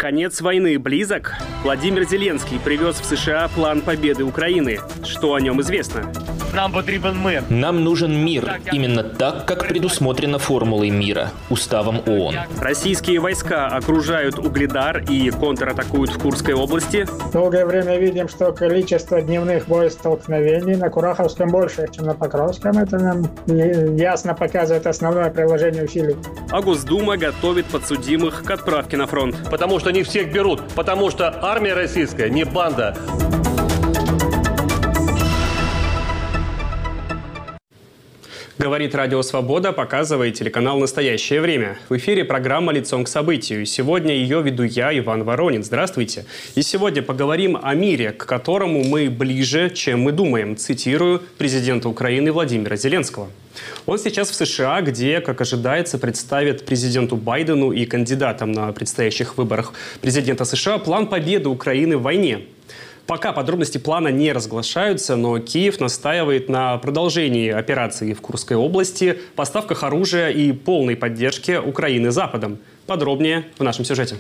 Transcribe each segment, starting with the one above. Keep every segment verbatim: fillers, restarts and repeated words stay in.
Конец войны близок. Владимир Зеленский привез в США план победы Украины. Что о нем известно? Нам потребен мир. Нам нужен мир. Именно так, как предусмотрено формулой мира, уставом ООН. Российские войска окружают Угледар и контратакуют в Курской области. Долгое время видим, что количество дневных боестолкновений на Кураховском больше, чем на Покровском. Это нам ясно показывает основное приложение усилий. А Госдума готовит подсудимых к отправке на фронт. Потому что не всех берут. Потому что армия российская не банда. Говорит Радио Свобода, показывает телеканал «Настоящее время». В эфире программа «Лицом к событию». Сегодня ее веду я, Иван Воронин. Здравствуйте. И сегодня поговорим о мире, к которому мы ближе, чем мы думаем. Цитирую президента Украины Владимира Зеленского. Он сейчас в США, где, как ожидается, представит президенту Байдену и кандидатам на предстоящих выборах президента США план победы Украины в войне. Пока подробности плана не разглашаются, но Киев настаивает на продолжении операции в Курской области, поставках оружия и полной поддержке Украины Западом. Подробнее в нашем сюжете.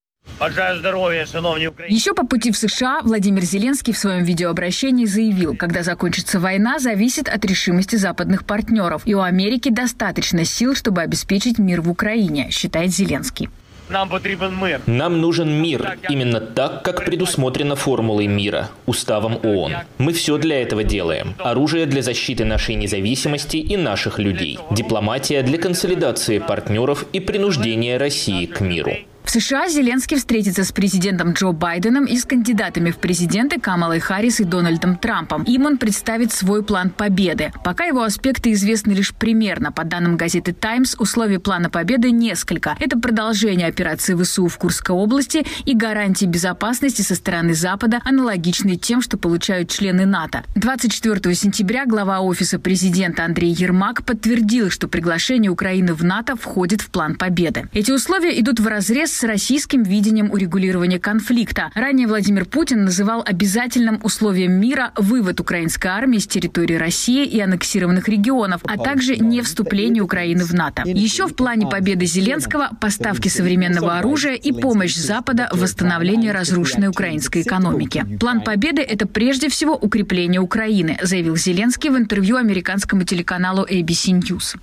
Еще по пути в США Владимир Зеленский в своем видеообращении заявил, когда закончится война, зависит от решимости западных партнеров. И у Америки достаточно сил, чтобы обеспечить мир в Украине, считает Зеленский. Нам потребен мир. Нам нужен мир. Именно так, как предусмотрено формулой мира, уставом ООН. Мы все для этого делаем. Оружие для защиты нашей независимости и наших людей. Дипломатия для консолидации партнеров и принуждения России к миру. В США Зеленский встретится с президентом Джо Байденом и с кандидатами в президенты Камалой Харрис и Дональдом Трампом. Им он представит свой план победы. Пока его аспекты известны лишь примерно. По данным газеты «Таймс», условий плана победы несколько. Это продолжение операции ВСУ в Курской области и гарантии безопасности со стороны Запада, аналогичные тем, что получают члены НАТО. двадцать четвёртого сентября глава Офиса президента Андрей Ермак подтвердил, что приглашение Украины в НАТО входит в план победы. Эти условия идут вразрез с российским видением урегулирования конфликта. Ранее Владимир Путин называл обязательным условием мира вывод украинской армии с территории России и аннексированных регионов, а также не вступление Украины в НАТО. Еще в плане победы Зеленского поставки современного оружия и помощь Запада в восстановлении разрушенной украинской экономики. План победы – это прежде всего укрепление Украины, заявил Зеленский в интервью американскому телеканалу эй би си News.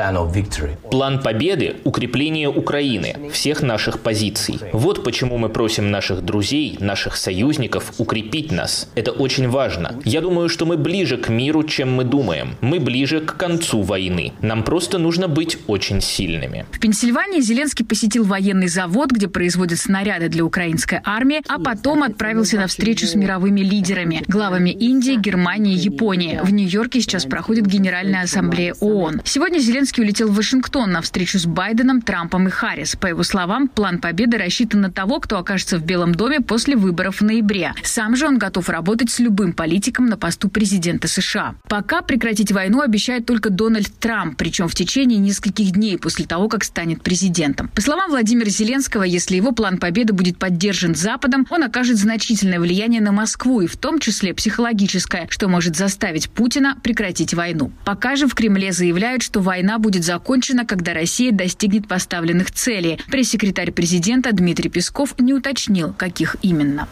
План победы – укрепление Украины, всех наших позиций. Вот почему мы просим наших друзей, наших союзников укрепить нас. Это очень важно. Я думаю, что мы ближе к миру, чем мы думаем. Мы ближе к концу войны. Нам просто нужно быть очень сильными. В Пенсильвании Зеленский посетил военный завод, где производят снаряды для украинской армии, а потом отправился на встречу с мировыми лидерами, главами Индии, Германии и Японии. В Нью-Йорке сейчас проходит Генеральная ассамблея ООН. Сегодня Зеленский Зеленский улетел в Вашингтон на встречу с Байденом, Трампом и Харрис. По его словам, план победы рассчитан на того, кто окажется в Белом доме после выборов в ноябре. Сам же он готов работать с любым политиком на посту президента США. Пока прекратить войну обещает только Дональд Трамп, причем в течение нескольких дней после того, как станет президентом. По словам Владимира Зеленского, если его план победы будет поддержан Западом, он окажет значительное влияние на Москву и в том числе психологическое, что может заставить Путина прекратить войну. Пока же в Кремле заявляют, что война будет закончена, когда Россия достигнет поставленных целей. Пресс-секретарь президента Дмитрий Песков не уточнил, каких именно.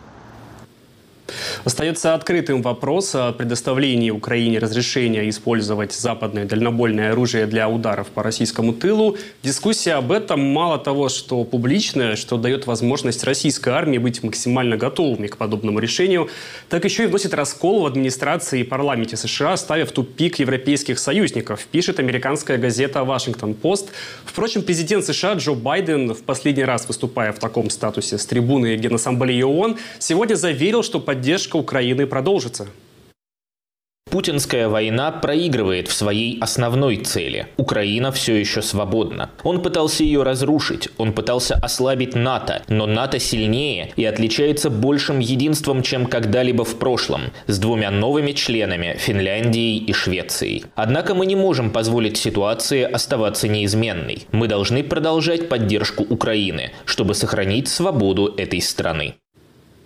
Остается открытым вопрос о предоставлении Украине разрешения использовать западное дальнобойное оружие для ударов по российскому тылу. Дискуссия об этом мало того, что публичная, что дает возможность российской армии быть максимально готовыми к подобному решению, так еще и вносит раскол в администрации и парламенте США, ставя в тупик европейских союзников, пишет американская газета «Вашингтон-Пост». Впрочем, президент США Джо Байден, в последний раз выступая в таком статусе с трибуны Генассамблеи ООН, сегодня заверил, что поддержка Украины продолжится. Путинская война проигрывает в своей основной цели. Украина все еще свободна. Он пытался ее разрушить, он пытался ослабить НАТО, но НАТО сильнее и отличается большим единством, чем когда-либо в прошлом, с двумя новыми членами – Финляндией и Швецией. Однако мы не можем позволить ситуации оставаться неизменной. Мы должны продолжать поддержку Украины, чтобы сохранить свободу этой страны.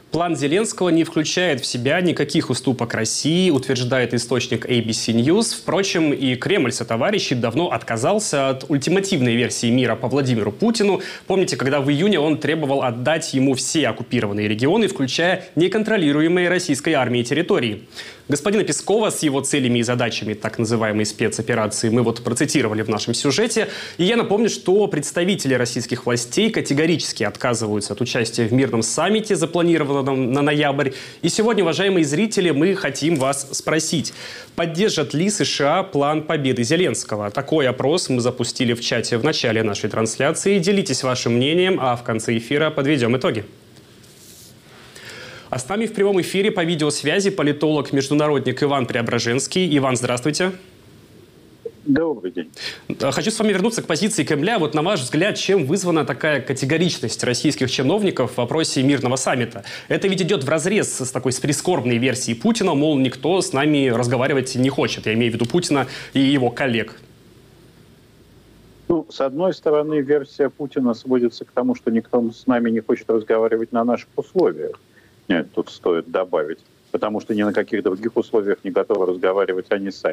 План Зеленского не включает в себя никаких уступок России, утверждает источник эй би си News. Впрочем, и Кремль сотоварищей давно отказался от ультимативной версии мира по Владимиру Путину. Помните, когда в июне он требовал отдать ему все оккупированные регионы, включая неконтролируемые российской армией территории. Господина Пескова с его целями и задачами так называемой спецоперации мы вот процитировали в нашем сюжете. И я напомню, что представители российских властей категорически отказываются от участия в мирном саммите, запланированном на ноябрь. И сегодня, уважаемые зрители, мы хотим вас спросить, поддержат ли США план победы Зеленского? Такой опрос мы запустили в чате в начале нашей трансляции. Делитесь вашим мнением, а в конце эфира подведем итоги. А с нами в прямом эфире по видеосвязи политолог-международник Иван Преображенский. Иван, здравствуйте. Добрый день. Хочу с вами вернуться к позиции Кремля. Вот на ваш взгляд, чем вызвана такая категоричность российских чиновников в вопросе мирного саммита? Это ведь идет вразрез с такой с прискорбной версией Путина, мол, никто с нами разговаривать не хочет. Я имею в виду Путина и его коллег. Ну, с одной стороны, версия Путина сводится к тому, что никто с нами не хочет разговаривать на наших условиях. Нет, тут стоит добавить, потому что ни на каких других условиях не готовы разговаривать они сами.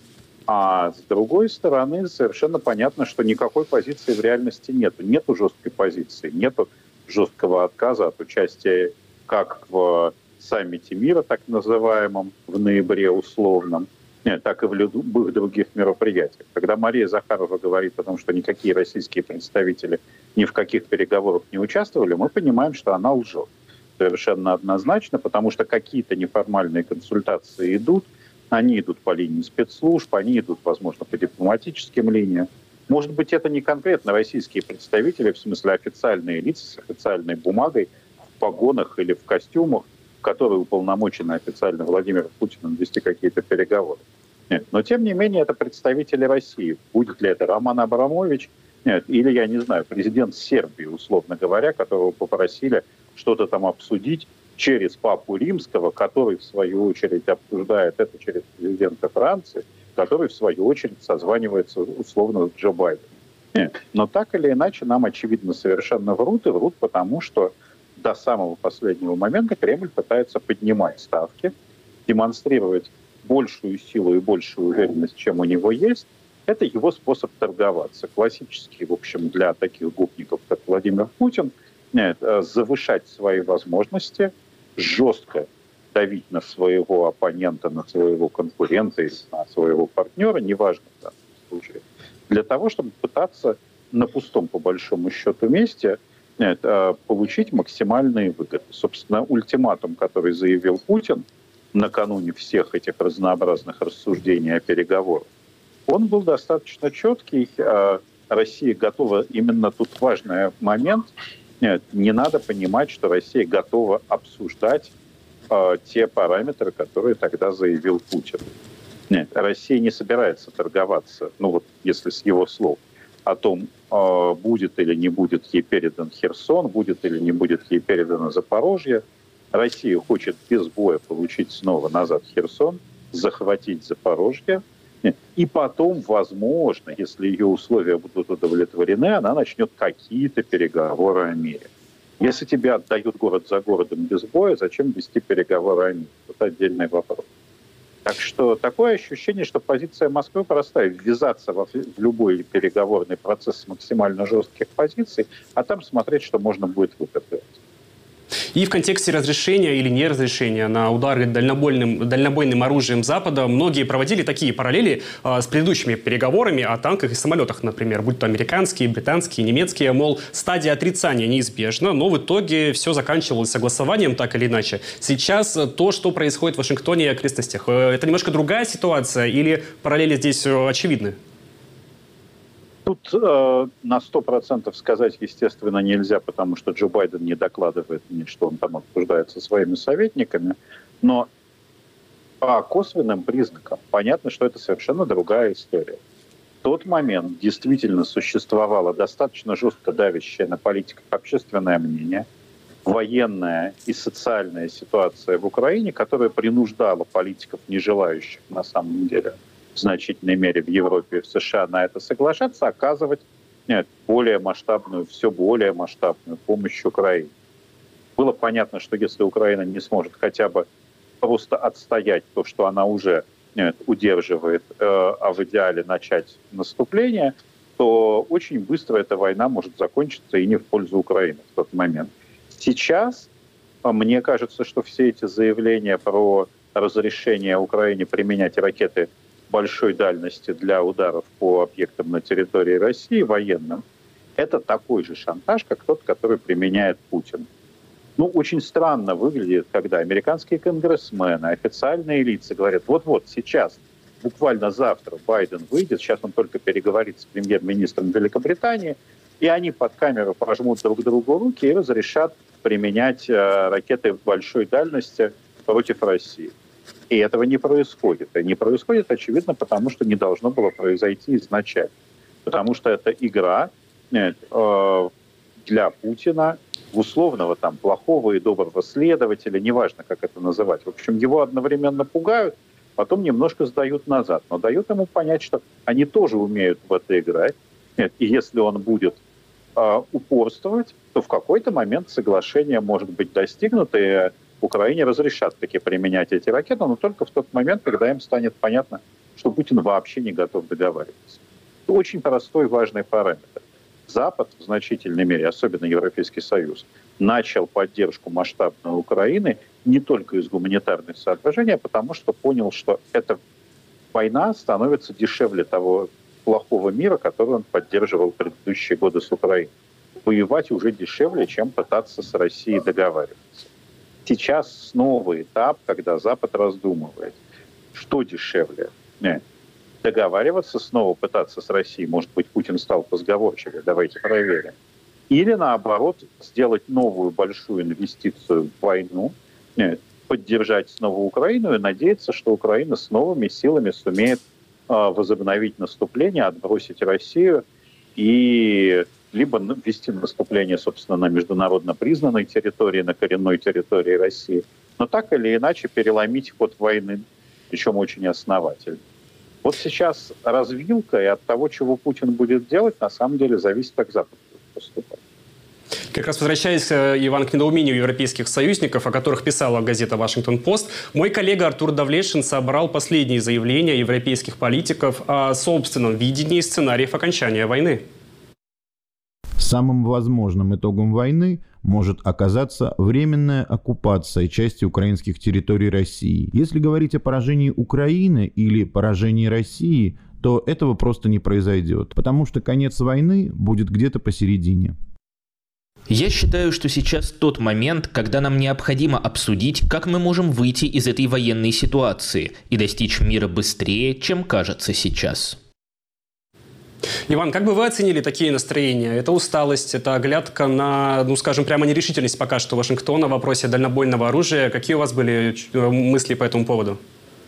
А с другой стороны, совершенно понятно, что никакой позиции в реальности нету. Нету жесткой позиции, нету жесткого отказа от участия как в саммите мира, так называемом, в ноябре условном, нет, так и в любых других мероприятиях. Когда Мария Захарова говорит о том, что никакие российские представители ни в каких переговорах не участвовали, мы понимаем, что она лжет. Совершенно однозначно, потому что какие-то неформальные консультации идут, они идут по линии спецслужб, они идут, возможно, по дипломатическим линиям. Может быть, это не конкретно российские представители, в смысле официальные лица с официальной бумагой, в погонах или в костюмах, которые уполномочены официально Владимиром Путиным вести какие-то переговоры. Нет. Но, тем не менее, это представители России. Будет ли это Роман Абрамович, нет, или, я не знаю, президент Сербии, условно говоря, которого попросили что-то там обсудить через Папу Римского, который, в свою очередь, обсуждает это через президента Франции, который, в свою очередь, созванивается условно с Джо Байденом. Нет. Но так или иначе, нам, очевидно, совершенно врут, и врут потому, что до самого последнего момента Кремль пытается поднимать ставки, демонстрировать большую силу и большую уверенность, чем у него есть. Это его способ торговаться. Классический, в общем, для таких гопников, как Владимир Путин, нет, завышать свои возможности, жестко давить на своего оппонента, на своего конкурента или на своего партнера, неважно в данном случае, для того, чтобы пытаться на пустом, по большому счету, месте нет, получить максимальные выгоды. Собственно, ультиматум, который заявил Путин накануне всех этих разнообразных рассуждений о переговорах, он был достаточно четкий. Россия готова, именно тут важный момент, нет, не надо понимать, что Россия готова обсуждать э, те параметры, которые тогда заявил Путин. Нет, Россия не собирается торговаться, ну вот если с его слов, о том, э, будет или не будет ей передан Херсон, будет или не будет ей передано Запорожье. Россия хочет без боя получить снова назад Херсон, захватить Запорожье. И потом, возможно, если ее условия будут удовлетворены, она начнет какие-то переговоры о мире. Если тебе отдают город за городом без боя, зачем вести переговоры о мире? Это отдельный вопрос. Так что такое ощущение, что позиция Москвы простая: ввязаться в любой переговорный процесс с максимально жестких позиций, а там смотреть, что можно будет выиграть. И в контексте разрешения или неразрешения на удары дальнобойным, дальнобойным оружием Запада многие проводили такие параллели э, с предыдущими переговорами о танках и самолетах, например, будь то американские, британские, немецкие, мол, стадия отрицания неизбежна, но в итоге все заканчивалось согласованием так или иначе. Сейчас то, что происходит в Вашингтоне и окрестностях, э, это немножко другая ситуация или параллели здесь э, очевидны? Тут э, на сто процентов сказать, естественно, нельзя, потому что Джо Байден не докладывает мне, что он там обсуждает со своими советниками. Но по косвенным признакам понятно, что это совершенно другая история. В тот момент действительно существовало достаточно жестко давящее на политиков общественное мнение, военная и социальная ситуация в Украине, которая принуждала политиков, не желающих на самом деле в значительной мере в Европе и в США на это соглашаться, оказывать нет, более масштабную, все более масштабную помощь Украине. Было понятно, что если Украина не сможет хотя бы просто отстоять то, что она уже нет, удерживает, э, а в идеале начать наступление, то очень быстро эта война может закончиться и не в пользу Украины в тот момент. Сейчас, мне кажется, что все эти заявления про разрешение Украине применять ракеты большой дальности для ударов по объектам на территории России военным, это такой же шантаж, как тот, который применяет Путин. Ну, очень странно выглядит, когда американские конгрессмены, официальные лица говорят, вот-вот сейчас, буквально завтра Байден выйдет, сейчас он только переговорит с премьер-министром Великобритании, и они под камеру пожмут друг другу руки и разрешат применять э, ракеты большой дальности против России. И этого не происходит. И не происходит, очевидно, потому что не должно было произойти изначально. Потому что это игра нет, э, для Путина, условного там плохого и доброго следователя, неважно, как это называть. В общем, его одновременно пугают, потом немножко сдают назад. Но дают ему понять, что они тоже умеют в это играть. Нет, и если он будет э, упорствовать, то в какой-то момент соглашение может быть достигнуто, и Украине разрешат таки применять эти ракеты, но только в тот момент, когда им станет понятно, что Путин вообще не готов договариваться. Это очень простой важный параметр. Запад в значительной мере, особенно Европейский Союз, начал поддержку масштабной Украины не только из гуманитарных соображений, а потому что понял, что эта война становится дешевле того плохого мира, который он поддерживал в предыдущие годы с Украиной. Воевать уже дешевле, чем пытаться с Россией договариваться. Сейчас снова этап, когда Запад раздумывает, что дешевле. Нет. Договариваться, снова пытаться с Россией, может быть, Путин стал позговорчивее, давайте проверим. Или, наоборот, сделать новую большую инвестицию в войну, нет, поддержать снова Украину и надеяться, что Украина с новыми силами сумеет э, возобновить наступление, отбросить Россию и либо вести наступление, собственно, на международно признанной территории, на коренной территории России, но так или иначе переломить ход войны, причем очень основательно. Вот сейчас развилка, и от того, чего Путин будет делать, на самом деле зависит, как Запад будет поступать. Как раз возвращаясь, Иван, к недоумению европейских союзников, о которых писала газета «Вашингтон-Пост», мой коллега Артур Давлетшин собрал последние заявления европейских политиков о собственном видении сценариев окончания войны. Самым возможным итогом войны может оказаться временная оккупация части украинских территорий России. Если говорить о поражении Украины или поражении России, то этого просто не произойдет, потому что конец войны будет где-то посередине. Я считаю, что сейчас тот момент, когда нам необходимо обсудить, как мы можем выйти из этой военной ситуации и достичь мира быстрее, чем кажется сейчас. Иван, как бы вы оценили такие настроения? Это усталость, это оглядка на, ну скажем, прямо нерешительность пока что Вашингтона в вопросе дальнобойного оружия. Какие у вас были мысли по этому поводу?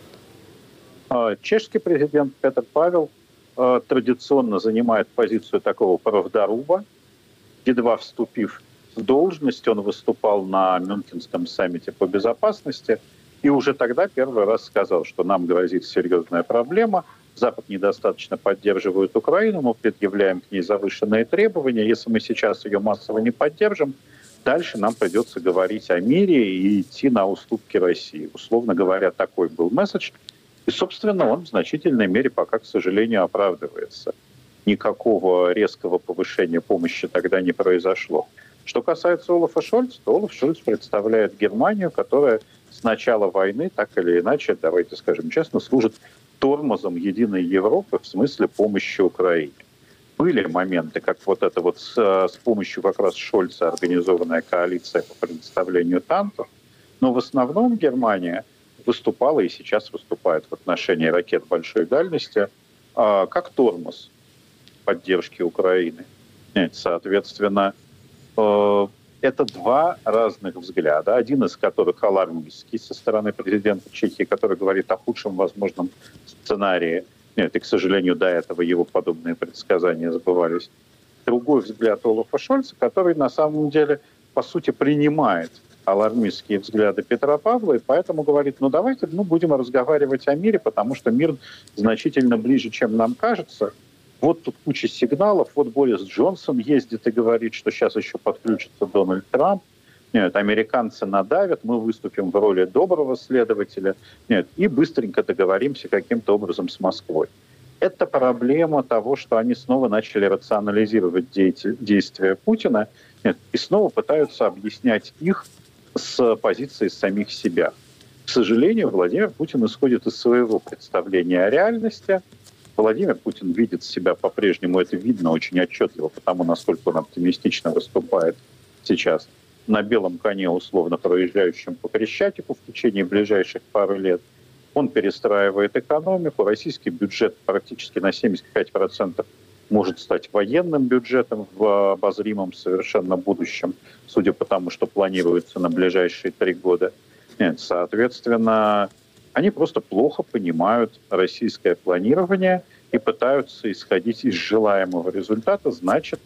Чешский президент Петр Павел традиционно занимает позицию такого правдоруба. Едва вступив в должность, он выступал на Мюнхенском саммите по безопасности и уже тогда первый раз сказал, что нам грозит серьезная проблема. Запад недостаточно поддерживает Украину, мы предъявляем к ней завышенные требования. Если мы сейчас ее массово не поддержим, дальше нам придется говорить о мире и идти на уступки России. Условно говоря, такой был месседж. И, собственно, он в значительной мере пока, к сожалению, оправдывается. Никакого резкого повышения помощи тогда не произошло. Что касается Олафа Шольца, то Олаф Шольц представляет Германию, которая с начала войны, так или иначе, давайте скажем честно, служит тормозом единой Европы в смысле помощи Украине. Были моменты, как вот это вот с, с помощью как раз Шольца организованная коалиция по предоставлению танков, но в основном Германия выступала и сейчас выступает в отношении ракет большой дальности а, как тормоз поддержки Украины. Нет, соответственно, э, это два разных взгляда, один из которых алармистский со стороны президента Чехии, который говорит о худшем возможном сценарии. Нет, и, к сожалению, до этого его подобные предсказания сбывались. Другой взгляд Олафа Шольца, который на самом деле, по сути, принимает алармистские взгляды Петра Павла, и поэтому говорит, ну давайте ну, будем разговаривать о мире, потому что мир значительно ближе, чем нам кажется. Вот тут куча сигналов, вот Борис Джонсон ездит и говорит, что сейчас еще подключится Дональд Трамп. Нет, американцы надавят, мы выступим в роли доброго следователя, нет, и быстренько договоримся каким-то образом с Москвой. Это проблема того, что они снова начали рационализировать действия Путина, нет, и снова пытаются объяснять их с позиции самих себя. К сожалению, Владимир Путин исходит из своего представления о реальности. Владимир Путин видит себя по-прежнему, это видно очень отчетливо, потому насколько он оптимистично выступает сейчас на белом коне, условно проезжающем по Крещатику в течение ближайших пары лет. Он перестраивает экономику. Российский бюджет практически на семьдесят пять процентов может стать военным бюджетом в обозримом совершенно будущем, судя по тому, что планируется на ближайшие три года. Нет, соответственно, они просто плохо понимают российское планирование и пытаются исходить из желаемого результата, значит,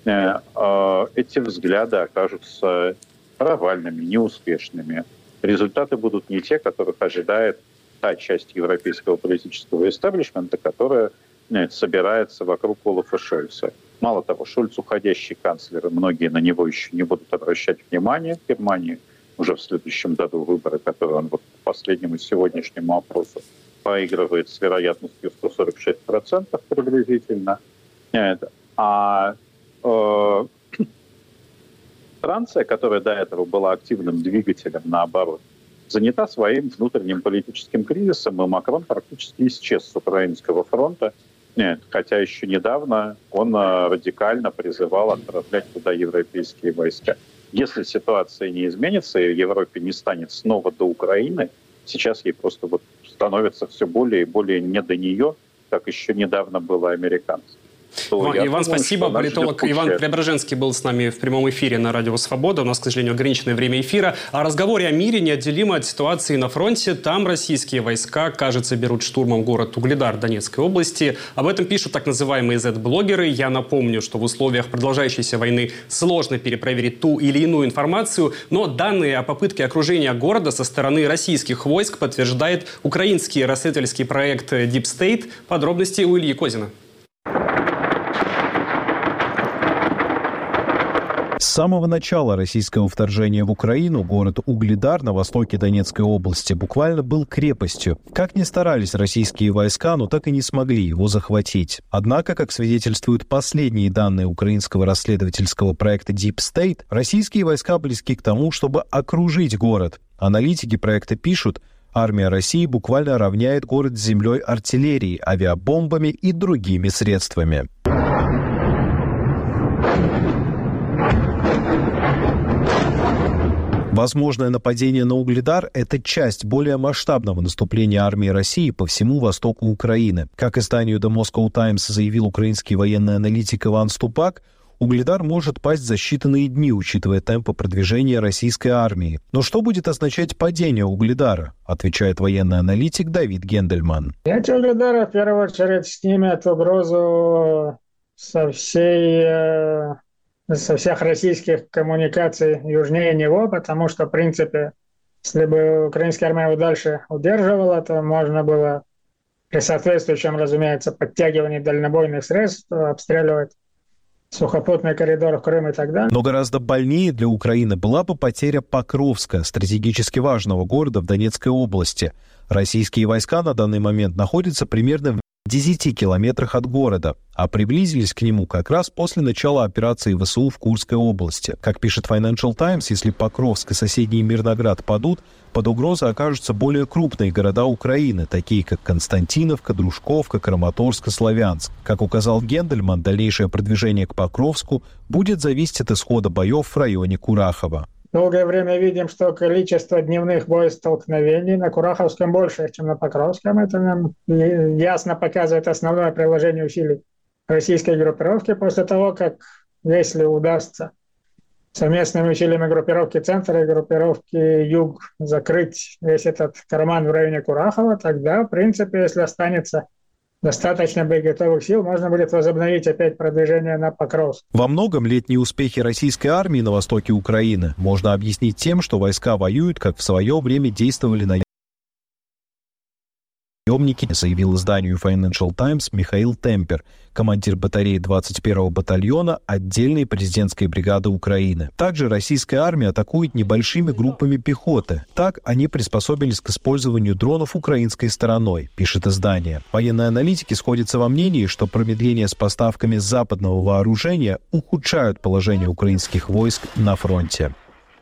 эти взгляды окажутся провальными, неуспешными. Результаты будут не те, которых ожидает та часть европейского политического истеблишмента, которая собирается вокруг Олафа Шольца. Мало того, Шольц уходящий канцлер, и многие на него еще не будут обращать внимания. В Германии уже в следующем году выборы, которые он вот по последнему сегодняшнему опросу проигрывает с вероятностью сто сорок шесть процентов приблизительно. А э, Франция, которая до этого была активным двигателем, наоборот, занята своим внутренним политическим кризисом, и Макрон практически исчез с украинского фронта. Нет, хотя еще недавно он радикально призывал отправлять туда европейские войска. Если ситуация не изменится, и в Европе не станет снова до Украины, сейчас ей просто вот становится все более и более не до нее, как еще недавно было американцам. Иван, Иван думаю, спасибо. Политолог Иван Преображенский был с нами в прямом эфире на Радио Свобода. У нас, к сожалению, ограниченное время эфира. О разговоре о мире неотделимо от ситуации на фронте. Там российские войска, кажется, берут штурмом город Угледар Донецкой области. Об этом пишут так называемые зет-блогеры. Я напомню, что в условиях продолжающейся войны сложно перепроверить ту или иную информацию, но данные о попытке окружения города со стороны российских войск подтверждает украинский расследовательский проект Deep State. Подробности у Ильи Козина. С самого начала российского вторжения в Украину город Угледар на востоке Донецкой области буквально был крепостью. Как ни старались российские войска, но так и не смогли его захватить. Однако, как свидетельствуют последние данные украинского расследовательского проекта Deep State, российские войска близки к тому, чтобы окружить город. Аналитики проекта пишут, армия России буквально равняет город с землей артиллерией, авиабомбами и другими средствами. Возможное нападение на Угледар – это часть более масштабного наступления армии России по всему востоку Украины. Как изданию The Moscow Times заявил украинский военный аналитик Иван Ступак, Угледар может пасть за считанные дни, учитывая темпы продвижения российской армии. Но что будет означать падение Угледара, отвечает военный аналитик Давид Гендельман. Взятие Угледара в первую очередь снимет угрозу со всей... со всех российских коммуникаций южнее него, потому что, в принципе, если бы украинская армия его дальше удерживала, то можно было при соответствующем, разумеется, подтягивании дальнобойных средств обстреливать сухопутный коридор в Крым и так далее. Но гораздо больнее для Украины была бы потеря Покровска, стратегически важного города в Донецкой области. Российские войска на данный момент находятся примерно в десяти километрах от города, а приблизились к нему как раз после начала операции ВСУ в Курской области. Как пишет Financial Times, если Покровск и соседний Мирноград падут, под угрозой окажутся более крупные города Украины, такие как Константиновка, Дружковка, Краматорск и Славянск. Как указал Гендельман, дальнейшее продвижение к Покровску будет зависеть от исхода боев в районе Курахова. Долгое время видим, что количество дневных боестолкновений на Кураховском больше, чем на Покровском. Это нам ясно показывает основное приложение усилий российской группировки после того, как, если удастся совместными усилиями группировки «Центра» и группировки «Юг» закрыть весь этот карман в районе Курахова, тогда, в принципе, если останется достаточно боеготовых сил, можно будет возобновить опять продвижение на Покровск. Во многом летние успехи российской армии на востоке Украины можно объяснить тем, что войска воюют, как в свое время действовали на приемники, заявил изданию Financial Times Михаил Темпер, командир батареи двадцать первого батальона отдельной президентской бригады Украины. Также российская армия атакует небольшими группами пехоты. Так они приспособились к использованию дронов украинской стороной, пишет издание. Военные аналитики сходятся во мнении, что промедление с поставками западного вооружения ухудшают положение украинских войск на фронте.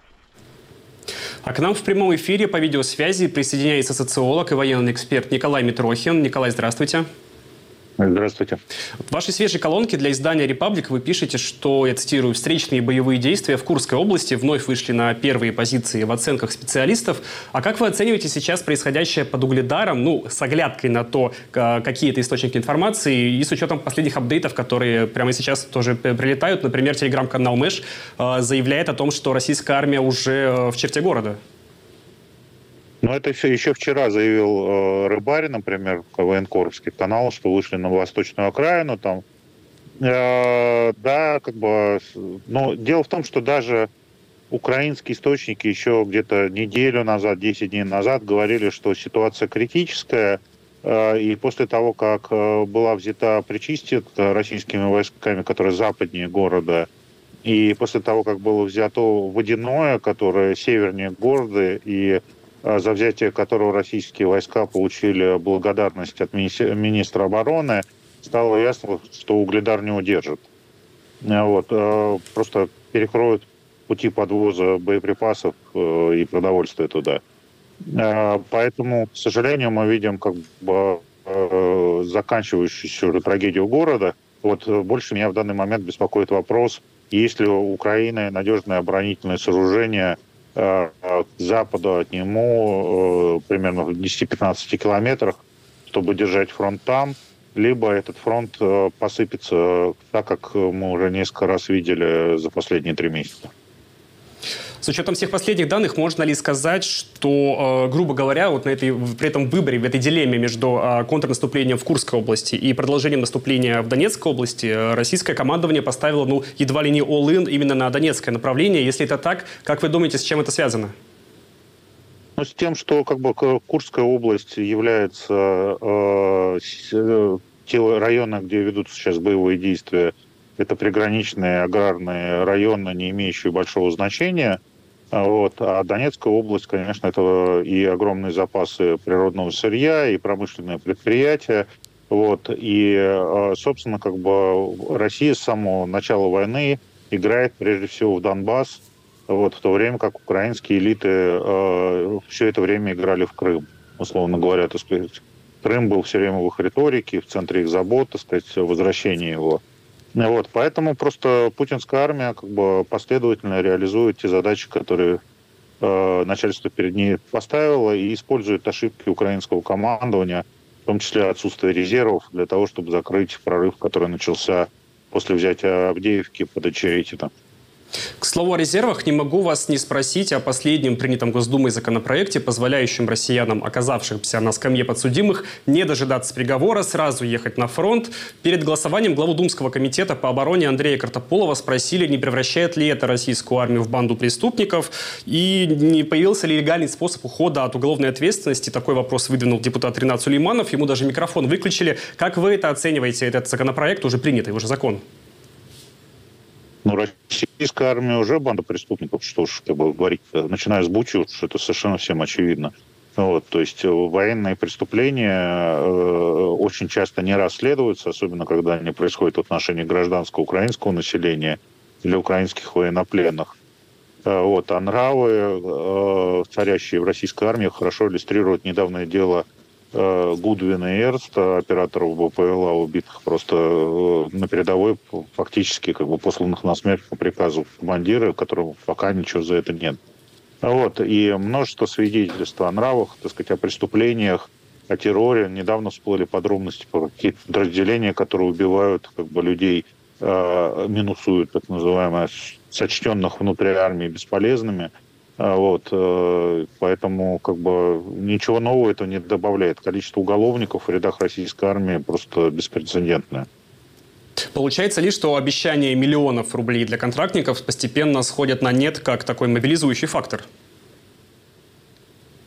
А к нам в прямом эфире по видеосвязи присоединяется социолог и военный эксперт Николай Митрохин. Николай, здравствуйте. Здравствуйте. В вашей свежей колонке для издания «Репаблик» вы пишете, что, я цитирую, «встречные боевые действия в Курской области вновь вышли на первые позиции в оценках специалистов». А как вы оцениваете сейчас происходящее под Угледаром, ну, с оглядкой на то, какие это источники информации, и с учетом последних апдейтов, которые прямо сейчас тоже прилетают? Например, телеграм-канал Мэш заявляет о том, что российская армия уже в черте города. Но это все еще вчера заявил э, Рыбарин, например, военкоровский канал, что вышли на восточную окраину. Там, э, да, как бы, но дело в том, что даже украинские источники еще где-то неделю назад, десять дней назад говорили, что ситуация критическая. Э, и после того, как э, была взята Причистит российскими войсками, которые западнее города, и после того, как было взято Водяное, которое севернее города, и за взятие которого российские войска получили благодарность от министра обороны, стало ясно, что Угледар не удержит. Вот. Просто перекроют пути подвоза боеприпасов и продовольствия туда. Поэтому, к сожалению, мы видим как бы заканчивающуюся уже трагедию города. Вот больше меня в данный момент беспокоит вопрос, есть ли у Украины надежное оборонительное сооружение к западу от него, примерно в десяти-пятнадцати километрах, чтобы держать фронт там, либо этот фронт посыпется так, как мы уже несколько раз видели за последние три месяца. С учетом всех последних данных, можно ли сказать, что, грубо говоря, вот на этой, при этом выборе, в этой дилемме между контрнаступлением в Курской области и продолжением наступления в Донецкой области, российское командование поставило, ну, едва ли не all-in именно на донецкое направление? Если это так, как вы думаете, с чем это связано? Ну, с тем, что как бы Курская область является э, те районы, где ведутся сейчас боевые действия, это приграничные аграрные районы, не имеющие большого значения. Вот. А Донецкая область, конечно, это и огромные запасы природного сырья, и промышленные предприятия. Вот. И, собственно, как бы Россия с самого начала войны играет прежде всего в Донбасс, вот, в то время как украинские элиты э, все это время играли в Крым, условно говоря. Так сказать. Крым был все время в их риторике, в центре их забот, так сказать, возвращения его. Вот, поэтому просто путинская армия как бы последовательно реализует те задачи, которые э, начальство перед ней поставило, и использует ошибки украинского командования, в том числе отсутствие резервов, для того, чтобы закрыть прорыв, который начался после взятия Авдеевки под Очеретино. К слову о резервах, не могу вас не спросить о последнем принятом Госдумой законопроекте, позволяющем россиянам, оказавшимся на скамье подсудимых, не дожидаться приговора, сразу ехать на фронт. Перед голосованием главу Думского комитета по обороне Андрея Картополова спросили, не превращает ли это российскую армию в банду преступников и не появился ли легальный способ ухода от уголовной ответственности. Такой вопрос выдвинул депутат Ринат Сулейманов. Ему даже микрофон выключили. Как вы это оцениваете, этот законопроект, уже принятый, уже закон? Ну, российская армия уже банда преступников, что ж, как бы говорить, начиная с Бучи, что это совершенно всем очевидно. Вот, то есть военные преступления э, очень часто не расследуются, особенно когда они происходят в отношении гражданского украинского населения или украинских военнопленных. Э, вот, а нравы, э, царящие в российской армии, хорошо иллюстрируют недавнее дело Гудвина и Эрста, операторов БПЛА, убитых просто на передовой, фактически как бы посланных на смерть по приказу командира, которого пока ничего за это нет. Вот. И множество свидетельств о нравах, так сказать, о преступлениях, о терроре. Недавно всплыли подробности про какие-то подразделения, которые убивают как бы, людей, э, минусуют так называемое сочтенных внутри армии бесполезными. Вот, поэтому как бы ничего нового это не добавляет. Количество уголовников в рядах российской армии просто беспрецедентное. Получается ли, что обещание миллионов рублей для контрактников постепенно сходят на нет, как такой мобилизующий фактор?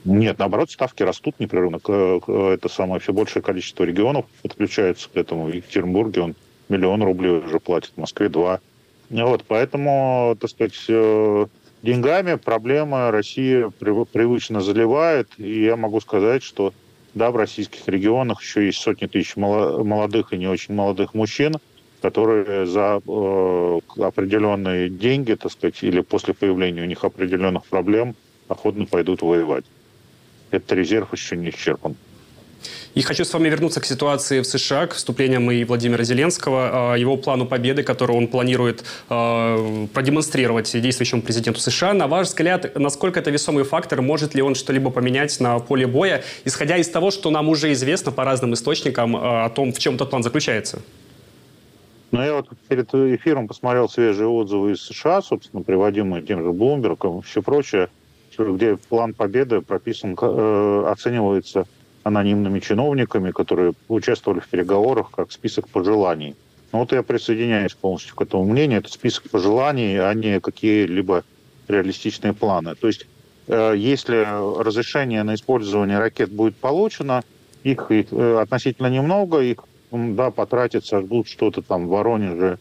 Нет, наоборот, ставки растут непрерывно. Это самое все большее количество регионов подключается к этому. В Екатеринбурге он миллион рублей уже платит, в Москве два. Вот, поэтому, так сказать, деньгами проблема Россия привычно заливает. И я могу сказать, что да, в российских регионах еще есть сотни тысяч молодых и не очень молодых мужчин, которые за э, определенные деньги, так сказать, или после появления у них определенных проблем охотно пойдут воевать. Этот резерв еще не исчерпан. И хочу с вами вернуться к ситуации в США, к вступлениям и Владимира Зеленского, его плану победы, который он планирует продемонстрировать действующему президенту США. На ваш взгляд, насколько это весомый фактор? Может ли он что-либо поменять на поле боя, исходя из того, что нам уже известно по разным источникам о том, в чем этот план заключается? Ну, я вот перед эфиром посмотрел свежие отзывы из США, собственно, приводимые тем же Блумбергом и все прочее, где план победы прописан, э, оценивается анонимными чиновниками, которые участвовали в переговорах, как список пожеланий. Ну, вот я присоединяюсь полностью к этому мнению. Это список пожеланий, а не какие-либо реалистичные планы. То есть, э, если разрешение на использование ракет будет получено, их, их э, относительно немного, их, да, потратится, ждут что-то там в Воронеже,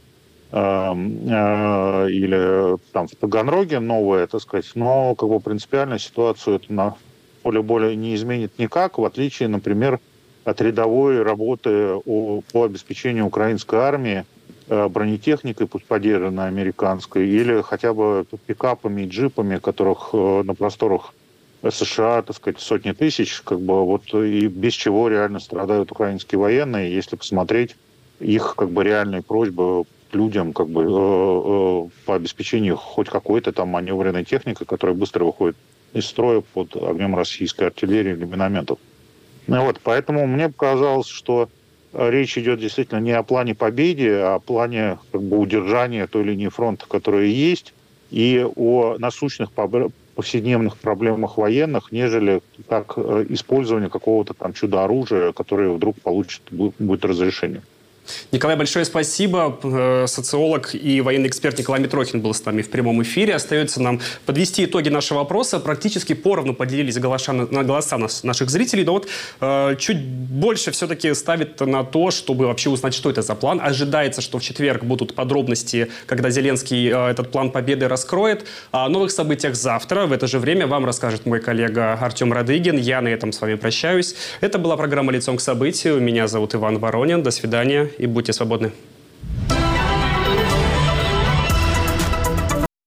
или там в Таганроге новое, так сказать, но как бы принципиально ситуацию это на поле боя не изменит никак, в отличие, например, от рядовой работы по обеспечению украинской армии бронетехникой, пусть поддержанной американской, или хотя бы пикапами и джипами, которых на просторах США, так сказать, сотни тысяч, как бы вот и без чего реально страдают украинские военные, если посмотреть их как бы реальные просьбы людям как бы э, э, по обеспечению хоть какой-то там маневренной техникой, которая быстро выходит из строя под огнем российской артиллерии или минометов. Ну, вот, поэтому мне показалось, что речь идет действительно не о плане победы, а о плане как бы удержания той линии фронта, которая есть, и о насущных повседневных проблемах военных, нежели как использование какого-то там чудо-оружия, которое вдруг получит, будет разрешение. Николай, большое спасибо. Социолог и военный эксперт Николай Митрохин был с нами в прямом эфире. Остается нам подвести итоги нашего опроса. Практически поровну поделились голоса, на голоса наших зрителей. Но вот э, чуть больше все-таки ставит на то, чтобы вообще узнать, что это за план. Ожидается, что в четверг будут подробности, когда Зеленский э, этот план победы раскроет. О новых событиях завтра. В это же время вам расскажет мой коллега Артем Радыгин. Я на этом с вами прощаюсь. Это была программа «Лицом к событию». Меня зовут Иван Воронин. До свидания и будьте свободны.